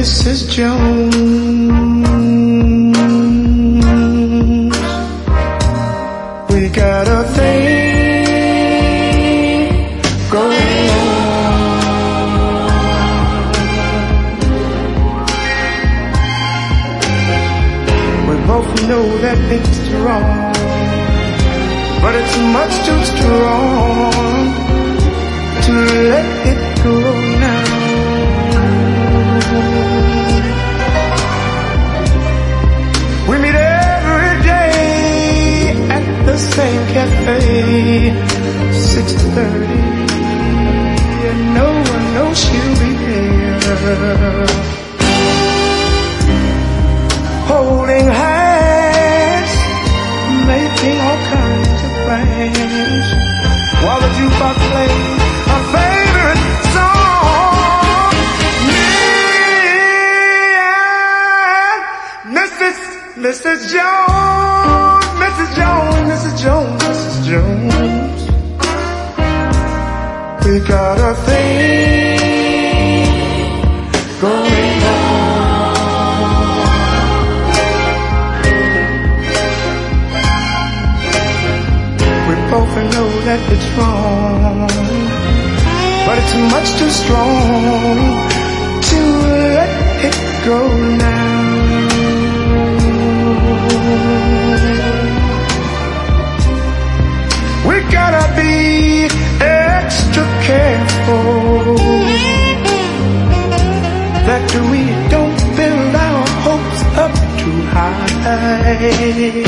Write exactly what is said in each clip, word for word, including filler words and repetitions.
Missus Jones. We got a thing going on. We both know that it's wrong, but it's much too strong to let it go now. We meet every day at the same cafe, six thirty, and no one knows she'll be there. Holding hands, making all kinds of plans, while the jukebox plays our favorite song. Me and Missus Missus Jones, Missus Jones, Missus Jones, Missus Jones. We got a thing going on. We both know that it's wrong, but it's much too strong to let it go now. We gotta be extra careful that we don't build our hopes up too high,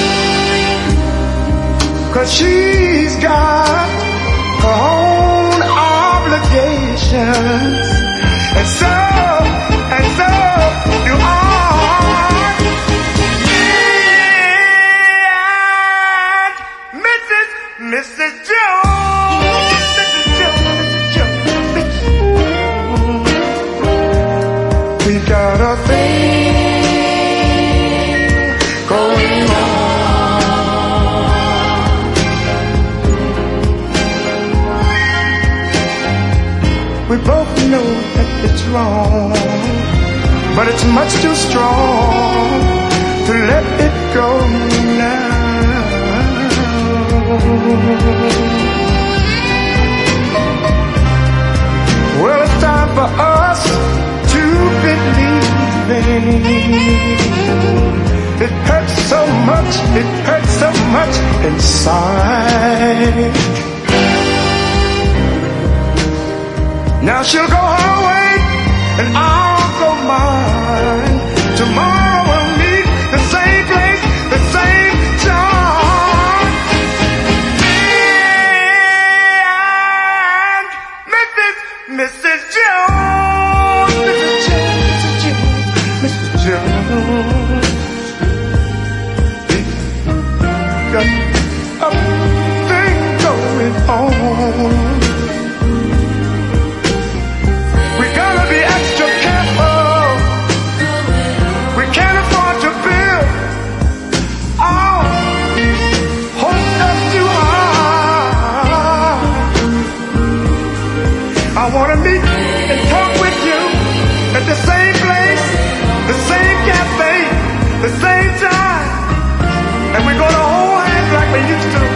'cause she's got her own obligations, and so, and so do I. Missus Jones, Missus Jones, Missus Jones. We got a thing going on. We both know that it's wrong, but it's much too strong to let it go now. Well, it's time for us to believe it. Hurts so much, it hurts so much inside. Now she'll go her way and I'll go mine. Tomorrow we'll meet the same place, the same time. Missus Jones, Missus Jones, Missus Jones, we got a thing going on. We gotta be extra careful. We can't afford to build our hopes up too high. I wanna meet and talk with you at the same place, the same cafe, the same time, and we're gonna hold hands like we used to.